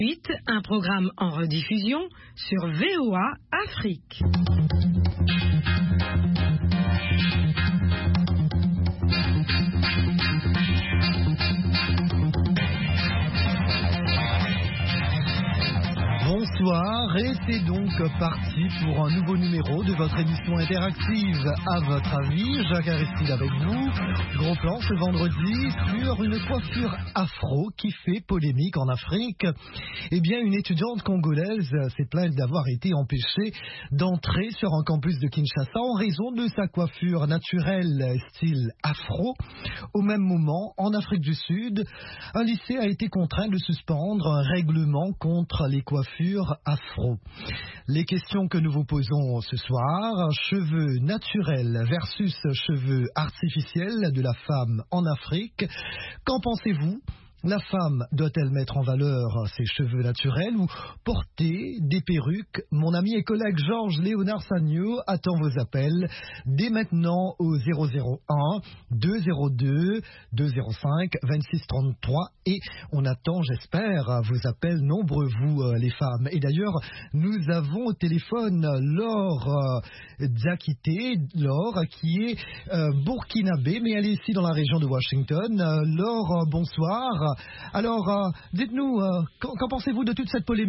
Un programme en rediffusion sur VOA Afrique. Bonsoir, et c'est donc parti pour un nouveau numéro de votre émission interactive À votre avis. Jacques Aristide avec vous. Gros plan ce vendredi sur une coiffure afro qui fait polémique en Afrique. Eh bien, une étudiante congolaise s'est plainte d'avoir été empêchée d'entrer sur un campus de Kinshasa en raison de sa coiffure naturelle style afro. Au même moment, en Afrique du Sud, un lycée a été contraint de suspendre un règlement contre les coiffures afro. Les questions que nous vous posons ce soir, cheveux naturels versus cheveux artificiels de la femme en Afrique. Qu'en pensez-vous ? La femme doit-elle mettre en valeur ses cheveux naturels ou porter des perruques ? Mon ami et collègue Georges Léonard Sagno attend vos appels dès maintenant au 001 202 205 26 33 et on attend, j'espère, vos appels nombreux, vous les femmes. Et d'ailleurs, nous avons au téléphone Laure Diakité, Laure qui est burkinabé, mais elle est ici dans la région de Washington. Laure, bonsoir. Alors, dites-nous, qu'en pensez-vous de toute cette polémique ?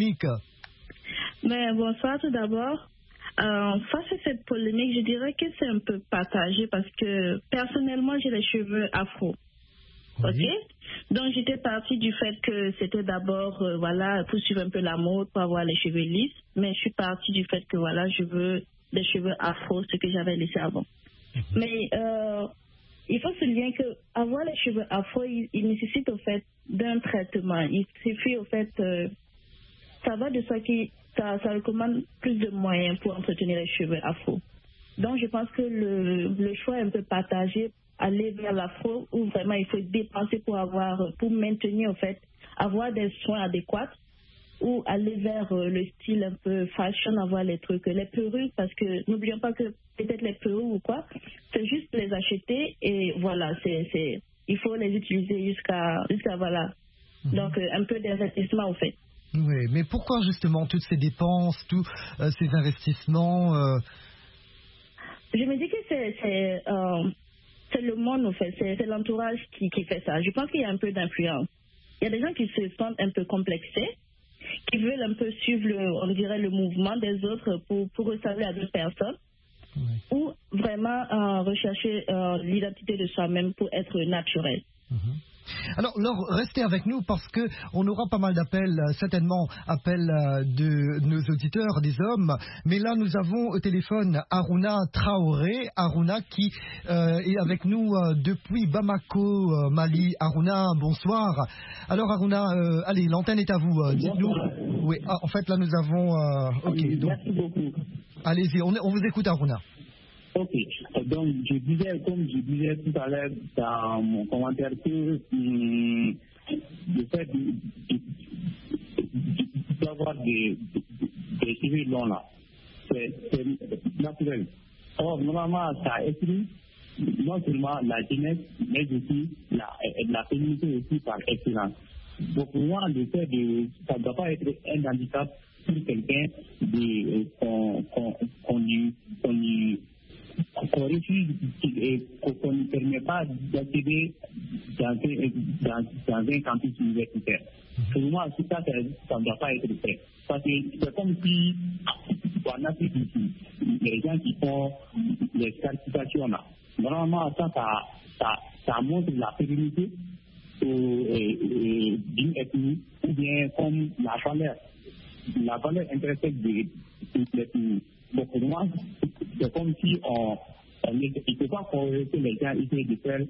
Bonsoir tout d'abord. Face à cette polémique, je dirais que c'est un peu partagé parce que personnellement, j'ai les cheveux afro. Oui. Ok. Donc, j'étais partie du fait que c'était d'abord, pour suivre un peu la mode, pour avoir les cheveux lisses. Mais je suis partie du fait que, je veux des cheveux afro, ce que j'avais laissé avant. Mais il faut souligner que avoir les cheveux afro, il nécessite au fait d'un traitement. Il suffit au fait, ça va de ça ça recommande plus de moyens pour entretenir les cheveux afro. Donc je pense que le choix est un peu partagé, aller vers l'afro où vraiment il faut dépenser pour maintenir au fait, avoir des soins adéquats, ou aller vers le style un peu fashion, avoir les trucs, les perruques, parce que n'oublions pas que peut-être les perruques ou quoi, c'est juste les acheter et voilà, il faut les utiliser jusqu'à voilà. Donc un peu d'investissement au fait. Oui, mais pourquoi justement toutes ces dépenses, tous ces investissements Je me dis que c'est le monde au fait, c'est l'entourage qui fait ça. Je pense qu'il y a un peu d'influence. Il y a des gens qui se sentent un peu complexés, qui veulent un peu suivre le mouvement des autres pour ressembler à d'autres personnes, ou vraiment rechercher l'identité de soi-même pour être naturel. Alors, Laure, restez avec nous parce que on aura pas mal d'appels, certainement appels de nos auditeurs, des hommes. Mais là, nous avons au téléphone Aruna Traoré, Aruna qui est avec nous depuis Bamako, Mali. Aruna, bonsoir. Alors, Aruna, allez, l'antenne est à vous. Dites-nous. Oui, en fait, là, nous avons. Ok, donc. Merci beaucoup. Allez-y, on vous écoute, Aruna. Ok, donc comme je disais tout à l'heure dans mon commentaire que le fait d'avoir des cheveux longs là, c'est naturel. Or, normalement, ça exclut non seulement la jeunesse, mais aussi la féminité aussi par excellence. Donc, pour moi, le fait ça ne doit pas être un handicap pour quelqu'un qu'on refuse et qu'on ne permet pas d'accéder dans un campus universitaire. Pour moi, ça ne doit pas être fait. Parce que c'est comme si, en Afrique ici, les gens qui font les certifications là, normalement, ça montre la féminité d'une ethnie, ou bien comme la valeur intrinsèque de l'ethnie. Donc pour moi, c'est comme si on ne peut pas corriger les gens essayer de faire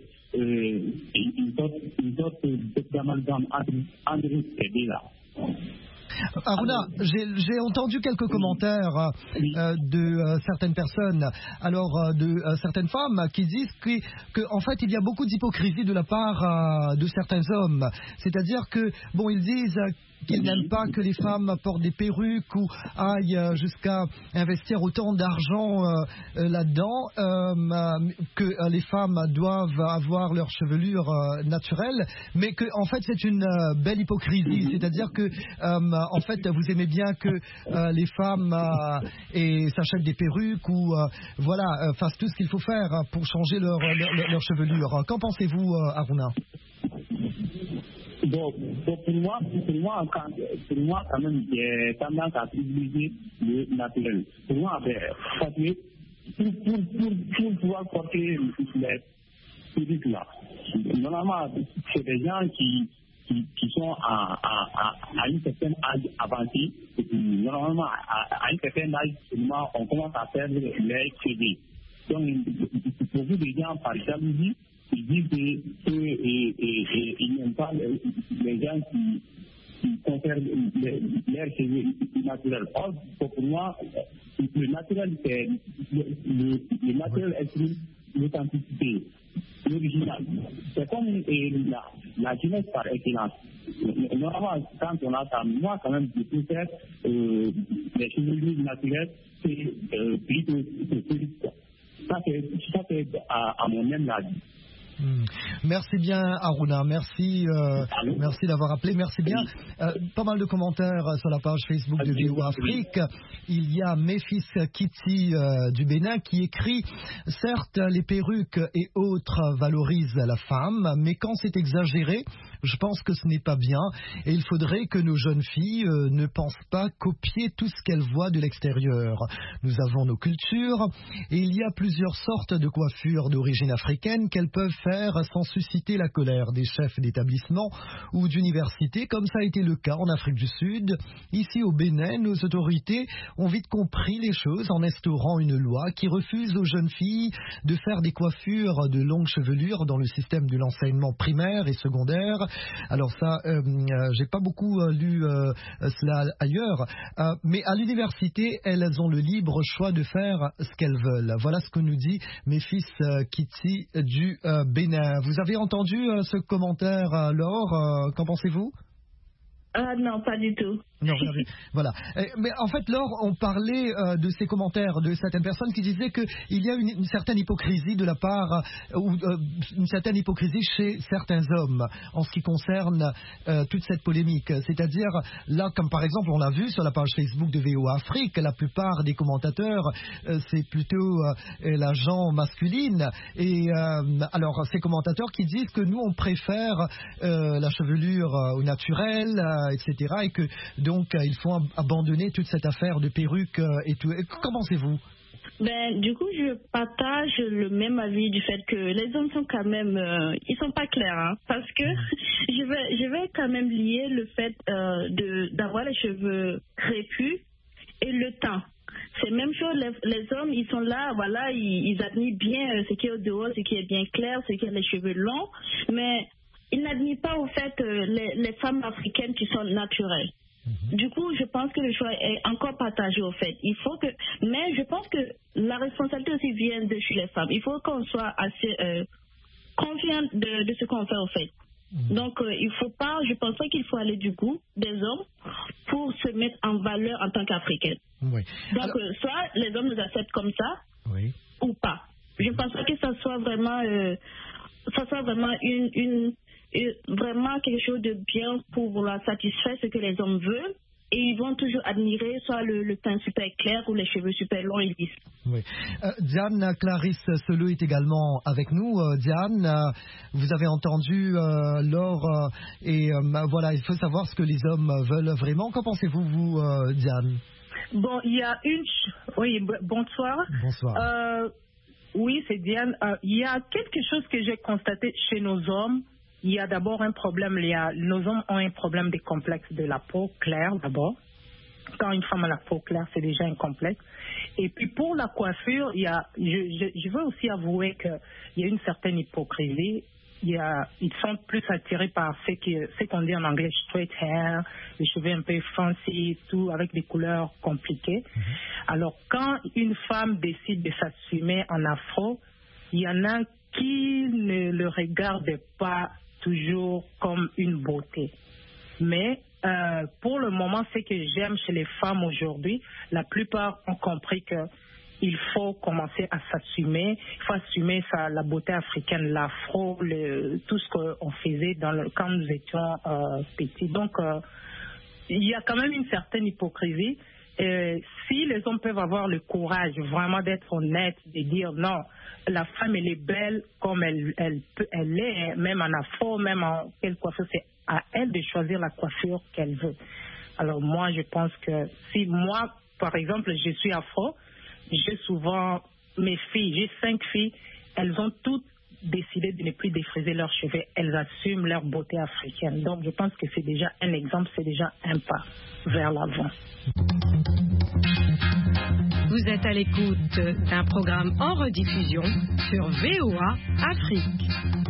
une sorte d'amalgame entre ces deux-là. Aruna, j'ai entendu quelques commentaires de certaines personnes, alors de certaines femmes qui disent que en fait il y a beaucoup d'hypocrisie de la part de certains hommes. C'est-à-dire que, bon, ils disent qu'ils n'aiment pas que les femmes portent des perruques ou aillent jusqu'à investir autant d'argent là-dedans, que les femmes doivent avoir leur chevelure naturelle, mais que en fait c'est une belle hypocrisie, c'est-à-dire que en fait vous aimez bien que les femmes s'achètent des perruques ou fassent tout ce qu'il faut faire pour changer leur chevelure. Qu'en pensez-vous, Aruna? Bon, pour moi, quand même, j'ai tendance à privilégier le naturel. Pour moi, parce que pour pouvoir porter les perruques là, normalement, c'est des gens qui sont à une certaine âge avancée. Normalement, à un certain âge, seulement, on commence à perdre les cheveux. Donc, beaucoup de gens, par jalousie, ils disent qu'ils n'aiment pas les gens qui conservent leurs cheveux naturels. Or, pour moi, le naturel, c'est le naturel exprime l'authenticité, l'original. C'est comme la jeunesse par excellence. Normalement, quand on a ça, moi, quand même, je préfère les cheveux naturels, c'est plutôt quoi. Ça, c'est à mon même avis. Merci bien, Aruna. Merci d'avoir appelé. Merci bien. Pas mal de commentaires sur la page Facebook de VOA Afrique. Il y a Méfis Kitty du Bénin qui écrit: certes, les perruques et autres valorisent la femme, mais quand c'est exagéré, je pense que ce n'est pas bien et il faudrait que nos jeunes filles ne pensent pas copier tout ce qu'elles voient de l'extérieur. Nous avons nos cultures et il y a plusieurs sortes de coiffures d'origine africaine qu'elles peuvent faire sans susciter la colère des chefs d'établissement ou d'université, comme ça a été le cas en Afrique du Sud. Ici au Bénin, nos autorités ont vite compris les choses en instaurant une loi qui refuse aux jeunes filles de faire des coiffures de longue chevelure dans le système de l'enseignement primaire et secondaire. Alors ça, j'ai pas beaucoup lu cela ailleurs, mais à l'université, elles ont le libre choix de faire ce qu'elles veulent. Voilà ce que nous dit Méfis Kitty du Bénin. Vous avez entendu ce commentaire, Laure? Qu'en pensez-vous? Non, pas du tout. Non, voilà. Mais en fait, Laure, on parlait de ces commentaires de certaines personnes qui disaient qu'il y a une certaine hypocrisie de la part, ou une certaine hypocrisie chez certains hommes en ce qui concerne toute cette polémique. C'est-à-dire, là, comme par exemple, on l'a vu sur la page Facebook de VOA Afrique, la plupart des commentateurs, c'est plutôt la gent masculine. Et alors, ces commentateurs qui disent que nous, on préfère la chevelure au naturel, etc. Et que donc il faut abandonner toute cette affaire de perruque et tout. Qu'en pensez-vous? Du coup, je partage le même avis du fait que les hommes sont quand même, ils sont pas clairs, hein, parce que je vais quand même lier le fait d'avoir les cheveux crépus et le temps. C'est la même chose, les hommes, ils sont là, voilà, ils admirent bien ce qui est au dehors, ce qui est bien clair, ce qui est les cheveux longs, mais ils n'admirent pas au fait les femmes africaines qui sont naturelles. Du coup, je pense que le choix est encore partagé au fait. Mais je pense que la responsabilité aussi vient de chez les femmes. Il faut qu'on soit assez confiant de ce qu'on fait au fait. Donc, je pense pas qu'il faut aller du goût des hommes pour se mettre en valeur en tant qu'Africaine. Oui. Donc, soit les hommes nous acceptent comme ça, oui, ou pas. Je ne pense pas que ça soit vraiment, vraiment quelque chose de bien pour vouloir satisfaire ce que les hommes veulent. Et ils vont toujours admirer soit le teint super clair ou les cheveux super longs et lisses. Oui. Diane Clarisse Seleux est également avec nous. Diane, vous avez entendu Laure et voilà, il faut savoir ce que les hommes veulent vraiment. Qu'en pensez-vous, vous, Diane? Bon, il y a Oui, bonsoir. Bonsoir. Oui, c'est Diane. Il y a quelque chose que j'ai constaté chez nos hommes. Il y a d'abord un problème, nos hommes ont un problème de complexe de la peau claire d'abord. Quand une femme a la peau claire, c'est déjà un complexe. Et puis pour la coiffure, je veux aussi avouer qu'il y a une certaine hypocrisie. Ils sont plus attirés par ce qu'on dit en anglais straight hair, les cheveux un peu fancy, tout avec des couleurs compliquées. Alors quand une femme décide de s'assumer en afro, il y en a qui ne le regardent pas toujours comme une beauté. Mais pour le moment, ce que j'aime chez les femmes aujourd'hui, la plupart ont compris que il faut commencer à s'assumer. Il faut assumer la beauté africaine, l'afro, tout ce qu'on faisait quand nous étions petits. Donc, il y a quand même une certaine hypocrisie. Si les hommes peuvent avoir le courage vraiment d'être honnêtes, de dire non, la femme elle est belle comme elle est, même en afro, même en quelle coiffure, c'est à elle de choisir la coiffure qu'elle veut. Alors moi, je pense que si moi, par exemple, je suis afro, j'ai souvent mes filles, j'ai 5 filles, elles ont toutes décidé de ne plus défriser leurs cheveux, elles assument leur beauté africaine. Donc je pense que c'est déjà un exemple, c'est déjà un pas vers l'avant. Vous êtes à l'écoute d'un programme en rediffusion sur VOA Afrique.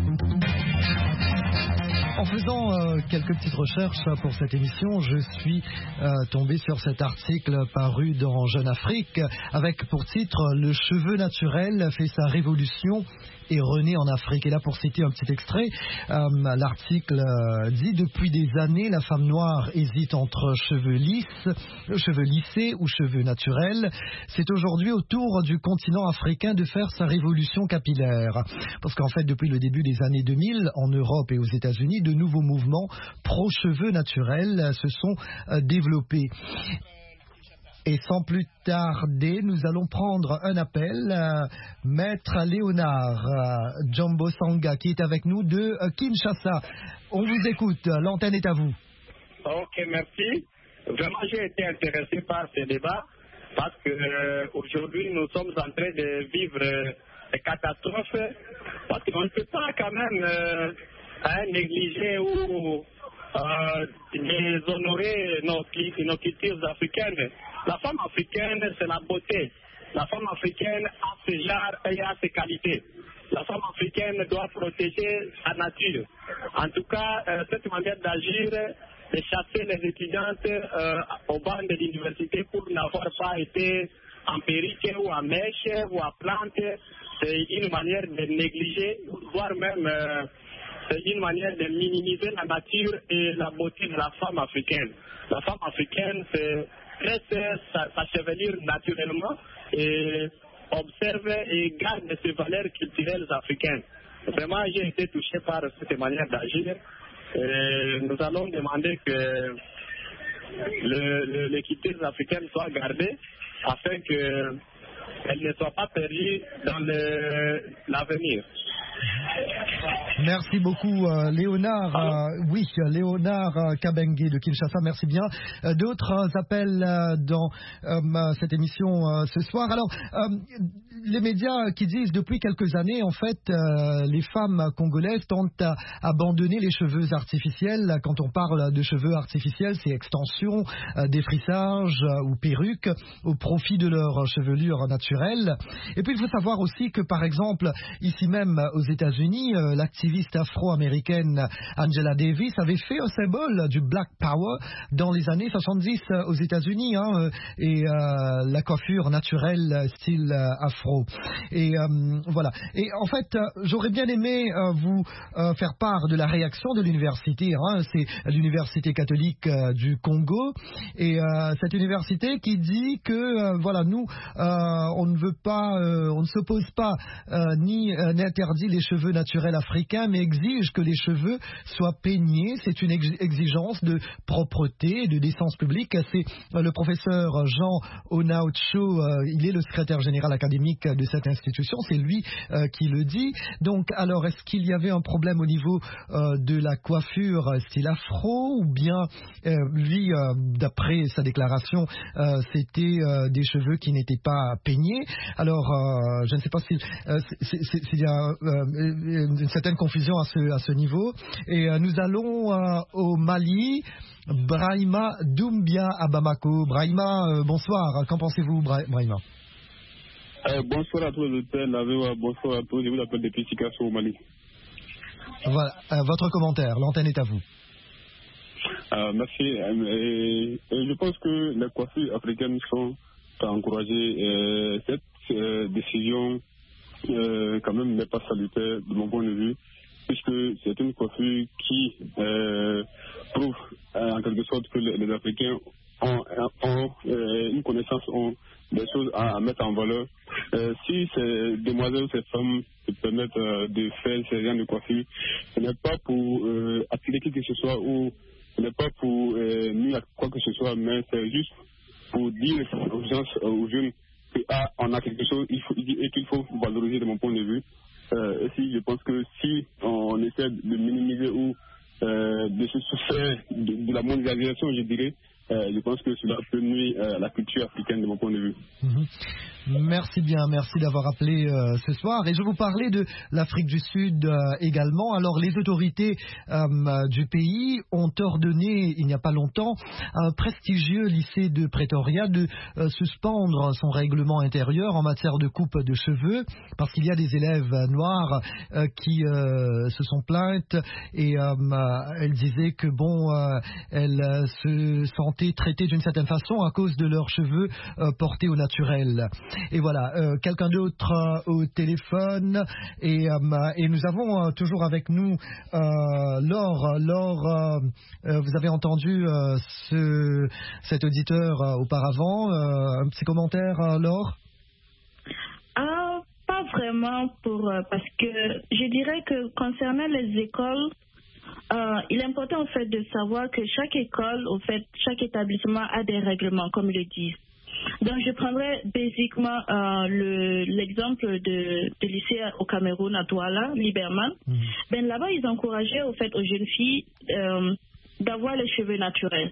En faisant quelques petites recherches pour cette émission, je suis tombé sur cet article paru dans Jeune Afrique avec pour titre « Le cheveu naturel fait sa révolution et renaît en Afrique ». Et là, pour citer un petit extrait, l'article dit « Depuis des années, la femme noire hésite entre cheveux lissés ou cheveux naturels. C'est aujourd'hui au tour du continent africain de faire sa révolution capillaire. » Parce qu'en fait, depuis le début des années 2000, en Europe et aux États-Unis, de nouveaux mouvements pro-cheveux naturels se sont développés. Et sans plus tarder, nous allons prendre un appel. Maître Léonard Jumbo Sanga, qui est avec nous de Kinshasa. On vous écoute, l'antenne est à vous. Ok, merci. Vraiment, j'ai été intéressé par ce débat parce que aujourd'hui, nous sommes en train de vivre des catastrophes parce qu'on ne peut pas quand même négliger ou déshonorer nos cultures africaines. La femme africaine, c'est la beauté. La femme africaine a ses genres et a ses qualités. La femme africaine doit protéger sa nature. En tout cas, cette manière d'agir, de chasser les étudiantes au banc de l'université pour n'avoir pas été en perruque ou en mèche ou en plante, c'est une manière de négliger, voire même c'est une manière de minimiser la nature et la beauté de la femme africaine. La femme africaine, c'est traite sa chevelure naturellement et observe et garde ses valeurs culturelles africaines. Vraiment, j'ai été touché par cette manière d'agir. Nous allons demander que les cultures africaines soient gardées afin qu'elles ne soient pas perdues dans l'avenir. Merci beaucoup Léonard. Oui, Léonard Kabengue de Kinshasa, merci bien. D'autres appels dans cette émission ce soir. Alors, les médias qui disent depuis quelques années, en fait, les femmes congolaises tentent à abandonner les cheveux artificiels. Quand on parle de cheveux artificiels, c'est extension, défrissage ou perruque au profit de leur chevelure naturelle. Et puis il faut savoir aussi que, par exemple, ici même aux États-Unis, l'activiste afro-américaine Angela Davis avait fait un symbole du Black Power dans les années 70 aux États-Unis, et la coiffure naturelle style afro. Et voilà. Et en fait, j'aurais bien aimé vous faire part de la réaction de l'université. C'est l'université catholique du Congo, et cette université qui dit que voilà, nous, on ne veut pas, on ne s'oppose pas ni n'interdit les cheveux naturels africains, mais exige que les cheveux soient peignés. C'est une exigence de propreté et de décence publique. C'est le professeur Jean Onaucho, il est le secrétaire général académique de cette institution, c'est lui qui le dit. Donc, alors, est-ce qu'il y avait un problème au niveau de la coiffure style afro, ou bien lui, d'après sa déclaration, c'était des cheveux qui n'étaient pas peignés? Alors, je ne sais pas s'il y a une certaine confusion à ce niveau. Et nous allons au Mali. Brahima Doumbia à Bamako. Brahima, bonsoir. Qu'en pensez-vous, Brahima? Bonsoir à tous les auditeurs, bonsoir à tous. Je vous appelle depuis Chicago au Mali. Voilà, votre commentaire, l'antenne est à vous. Merci. Je pense que les coiffures africaines sont à encourager. Cette décision, quand même, n'est pas salutaire de mon point de vue. puisque c'est une coiffure qui prouve en quelque sorte que les Africains ont une connaissance, ont des choses à mettre en valeur. Si ces demoiselles, ces femmes se permettent de faire ces genres de coiffure, ce n'est pas pour attirer qui que ce soit ou ce n'est pas pour nuire à quoi que ce soit, mais c'est juste pour dire aux gens, aux jeunes, qu'on a quelque chose et qu'il faut valoriser de mon point de vue. Et si je pense que si on essaie de minimiser ou de se soustraire de la mondialisation, je dirais, je pense que cela peut nuire à la culture africaine de mon point de vue. Merci bien, merci d'avoir appelé ce soir. Et je vous parlais de l'Afrique du Sud également. Alors les autorités du pays ont ordonné il n'y a pas longtemps à un prestigieux lycée de Pretoria de suspendre son règlement intérieur en matière de coupe de cheveux parce qu'il y a des élèves noirs qui se sont plaintes et elles disaient que elles se sentaient traitées d'une certaine façon à cause de leurs cheveux portés au naturel. Et voilà, quelqu'un d'autre au téléphone et nous avons toujours avec nous Laure. Laure, vous avez entendu cet auditeur auparavant. Un petit commentaire, Laure? Pas vraiment, parce que je dirais que concernant les écoles, il est important en fait de savoir que chaque école, en fait, chaque établissement a des règlements, comme ils le disent. Donc, je prendrais basiquement l'exemple de lycée au Cameroun, à Douala, Liberman. Là-bas, ils encourageaient au fait aux jeunes filles d'avoir les cheveux naturels.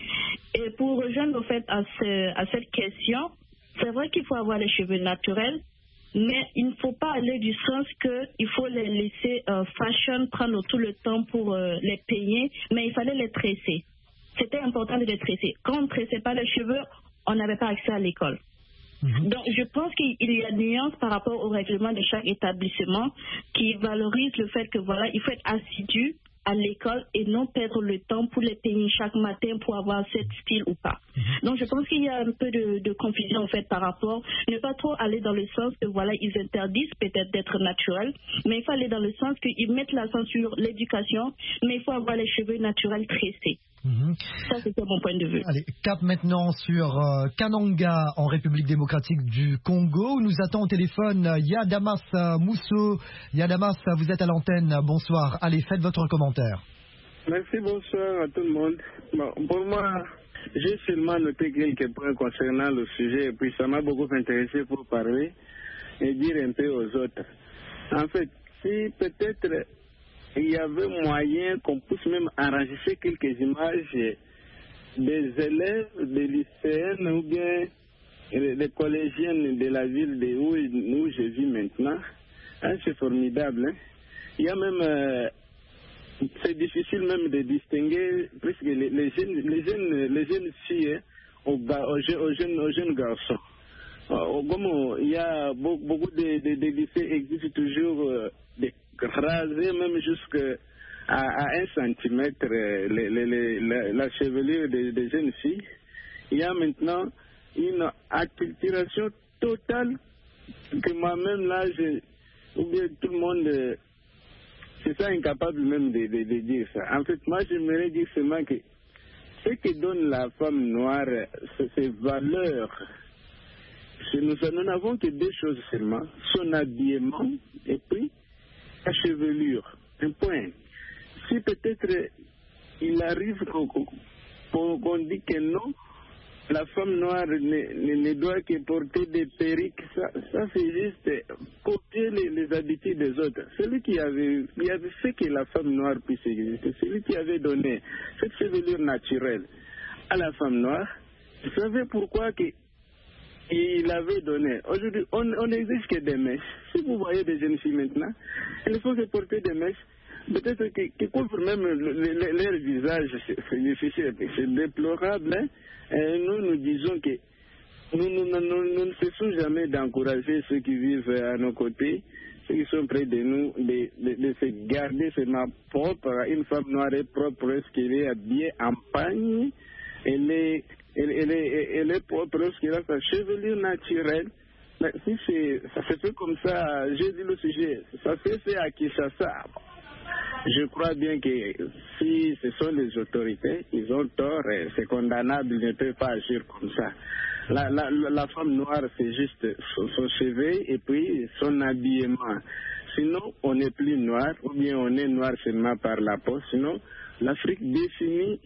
Et pour rejoindre au fait à cette question, c'est vrai qu'il faut avoir les cheveux naturels, mais il ne faut pas aller du sens qu'il faut les laisser fashion, prendre tout le temps pour les peigner, mais il fallait les tresser. C'était important de les tresser. Quand on ne tressait pas les cheveux, on n'avait pas accès à l'école. Donc, je pense qu'il y a une nuance par rapport au règlement de chaque établissement qui valorise le fait que voilà, il faut être assidu à l'école et non perdre le temps pour les peigner chaque matin pour avoir ce style ou pas. Donc, je pense qu'il y a un peu de confusion en fait par rapport, ne pas trop aller dans le sens que voilà, ils interdisent peut-être d'être naturels, mais il faut aller dans le sens qu'ils mettent l'accent sur l'éducation, mais il faut avoir les cheveux naturels tressés. Ça, c'était mon point de vue. Allez, cap maintenant sur Kananga en République démocratique du Congo. Où nous attend au téléphone Yadamas Mousso. Yadamas, vous êtes à l'antenne. Bonsoir. Allez, faites votre commentaire. Merci, bonsoir à tout le monde. Bon, pour moi, j'ai seulement noté quelques points concernant le sujet et puis ça m'a beaucoup intéressé pour parler et dire un peu aux autres. En fait, si peut-être il y avait moyen qu'on puisse même enregistrer quelques images des élèves, des lycéennes ou bien des collégiennes de la ville où je vis maintenant. C'est formidable. Il y a même, c'est difficile même de distinguer presque les jeunes filles aux jeunes garçons. Comme il y a beaucoup de lycées existent toujours rasés même jusqu'à 1 centimètre la chevelure des jeunes filles. Il y a maintenant une acculturation totale que moi-même là, ou bien tout le monde, c'est ça incapable même de dire ça. En fait, moi j'aimerais dire seulement que ce que donne la femme noire, c'est ses valeurs. Nous n'avons que deux choses seulement, son habillement et puis la chevelure, un point. Si peut-être il arrive qu'on dit que non, la femme noire ne doit que porter des perruques, ça c'est juste copier les habitudes des autres. Celui qui avait fait que la femme noire puisse exister, celui qui avait donné cette chevelure naturelle à la femme noire, vous savez pourquoi il avait donné. Aujourd'hui, on n'exige que des mèches. Si vous voyez des jeunes filles maintenant, elles font que porter des mèches, peut-être qui couvrent même leur visage. C'est difficile, c'est déplorable. Hein? Et nous disons que nous ne cessons jamais d'encourager ceux qui vivent à nos côtés, ceux qui sont près de nous, de se garder seulement propre. Une femme noire est propre, est-ce qu'elle est habillée en pagne, elle est propre lorsqu'elle a sa chevelure naturelle. Mais si ça se fait comme ça, j'ai dit le sujet, ça se fait à Kinshasa. je crois bien que si ce sont les autorités, ils ont tort, c'est condamnable, ils ne peuvent pas agir comme ça. La femme noire, c'est juste son cheveu et puis son habillement. Sinon, on n'est plus noir, ou bien on est noir seulement par la peau. Sinon, l'Afrique définit,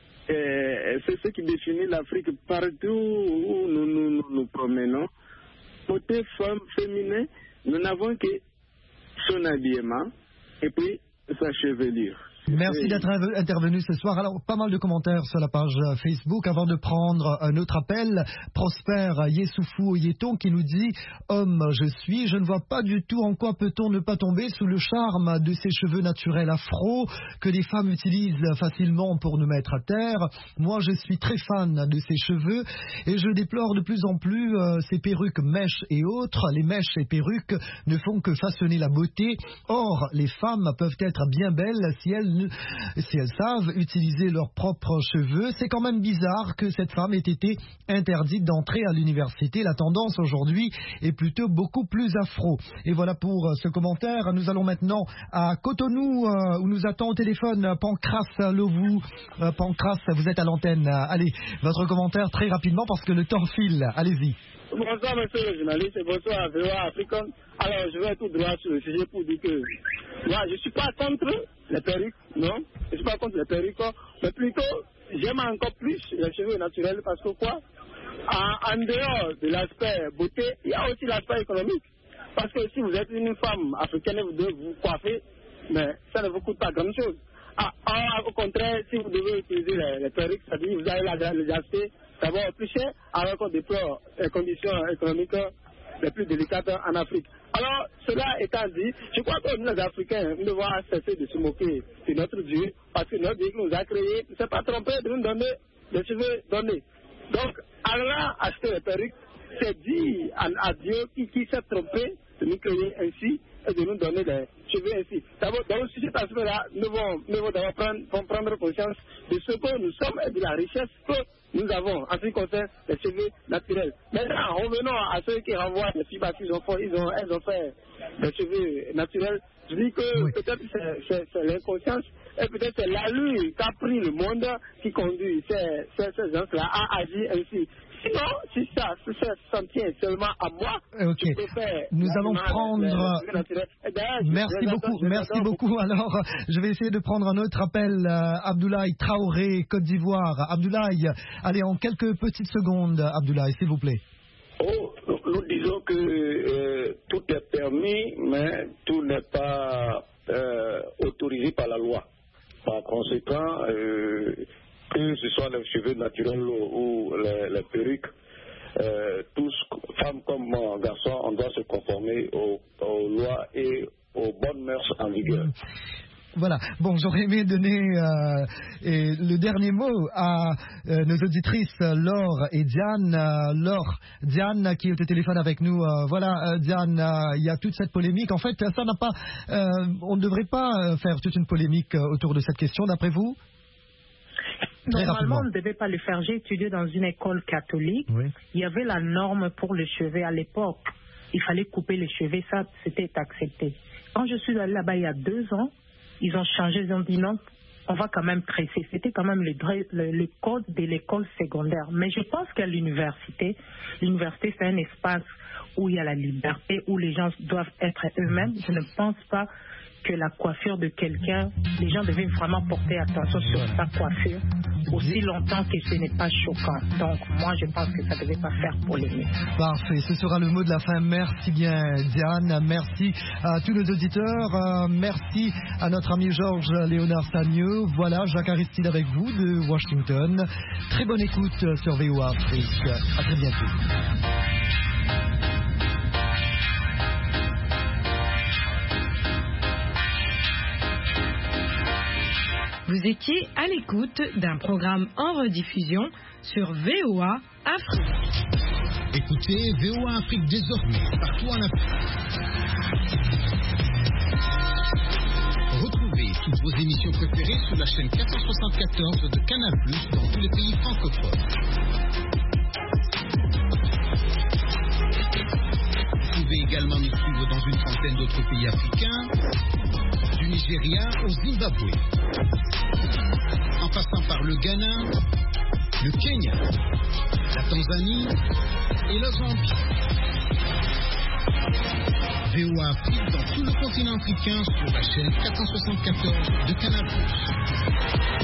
c'est ce qui définit l'Afrique partout où nous promenons. Côté femme féminin, nous n'avons que son habillement et puis sa chevelure. Merci d'être intervenu ce soir. Alors, pas mal de commentaires sur la page Facebook. Avant de prendre un autre appel, Prosper Yessoufou Yeton qui nous dit « Homme, je ne vois pas du tout en quoi peut-on ne pas tomber sous le charme de ces cheveux naturels afro que les femmes utilisent facilement pour nous mettre à terre. Moi, je suis très fan de ces cheveux et je déplore de plus en plus ces perruques, mèches et autres. Les mèches et perruques ne font que façonner la beauté. Or, les femmes peuvent être bien belles si elles savent utiliser leurs propres cheveux. C'est quand même bizarre que cette femme ait été interdite d'entrer à l'université. La tendance aujourd'hui est plutôt beaucoup plus afro. Et voilà pour ce commentaire. Nous allons maintenant à Cotonou où nous attend au téléphone Pancras Lovou. Pancras, vous êtes à l'antenne. Allez, votre commentaire très rapidement parce que le temps file. Allez-y. Bonsoir monsieur le journaliste et bonsoir à VOA Africa. Alors je vais tout droit sur le sujet pour dire que moi je ne suis pas contre les perruques, non, je ne suis pas contre les perruques, mais plutôt j'aime encore plus les cheveux naturels parce que quoi, en dehors de l'aspect beauté, il y a aussi l'aspect économique. Parce que si vous êtes une femme africaine et vous devez vous coiffer, mais ça ne vous coûte pas grand-chose. Au contraire, si vous devez utiliser les perruques, c'est-à-dire vous allez les acheter d'abord plus cher, alors qu'on déplore les conditions économiques les plus délicates en Afrique. Alors, cela étant dit, je crois que nous, les Africains, nous devons cesser de se moquer de notre Dieu, parce que notre Dieu qui nous a créés ne s'est pas trompé de nous donner des cheveux donnés. Donc, allant acheter les perruques, c'est dire à Dieu qui s'est trompé de nous créer ainsi et de nous donner des cheveux ainsi. D'abord, dans ce aspect-là, nous devons d'abord prendre conscience de ce que nous sommes et de la richesse que nous avons en ce qui concerne les cheveux naturels. Maintenant, revenons à ceux qui renvoient les filles parce qu'ils ont fait des cheveux naturels. Je dis que peut-être c'est l'inconscience et peut-être c'est l'allure qu'a pris le monde qui conduit ces gens-là à agir ainsi. Sinon, si ça s'en tient seulement à moi, okay. Je peux faire. Nous allons prendre. Merci beaucoup. Alors, je vais essayer de prendre un autre appel. Abdoulaye Traoré, Côte d'Ivoire. Abdoulaye, allez, en quelques petites secondes, Abdoulaye, s'il vous plaît. Nous disons que tout est permis, mais tout n'est pas autorisé par la loi. Par conséquent, que ce soit les cheveux naturels ou les perruques, tous, femmes comme garçons, on doit se conformer aux lois et aux bonnes mœurs en vigueur. Voilà. Bon, j'aurais aimé donner le dernier mot à nos auditrices Laure et Diane. Diane qui est au téléphone avec nous. Voilà, Diane, il y a toute cette polémique. En fait, ça n'a pas. On ne devrait pas faire toute une polémique autour de cette question, d'après vous? Normalement, on ne devait pas le faire. J'ai étudié dans une école catholique. Oui. Il y avait la norme pour les cheveux à l'époque. Il fallait couper les cheveux, ça, c'était accepté. Quand je suis allée là-bas il y a 2 ans, ils ont changé, ils ont dit non, on va quand même tresser. C'était quand même le code de l'école secondaire. Mais je pense qu'à l'université c'est un espace où il y a la liberté, où les gens doivent être eux-mêmes. Je ne pense pas que la coiffure de quelqu'un, les gens devaient vraiment porter attention sur sa coiffure aussi longtemps que ce n'est pas choquant. Donc moi je pense que ça ne devait pas faire polémique. Parfait, ce sera le mot de la fin. Merci bien Diane, merci à tous nos auditeurs, merci à notre ami Georges Léonard Sagneux. Voilà, Jacques Aristide avec vous de Washington. Très bonne écoute sur VOA Afrique. À très bientôt. Vous étiez à l'écoute d'un programme en rediffusion sur VOA Afrique. Écoutez VOA Afrique désormais partout en Afrique. Retrouvez toutes vos émissions préférées sur la chaîne 474 de Canal+ dans tous les pays francophones. Vous pouvez également nous suivre dans une trentaine d'autres pays africains. du Nigeria au Zimbabwe, en passant par le Ghana, le Kenya, la Tanzanie et la Zambie. VOA Afrique dans tout le continent africain sur la chaîne 474 de Canal+.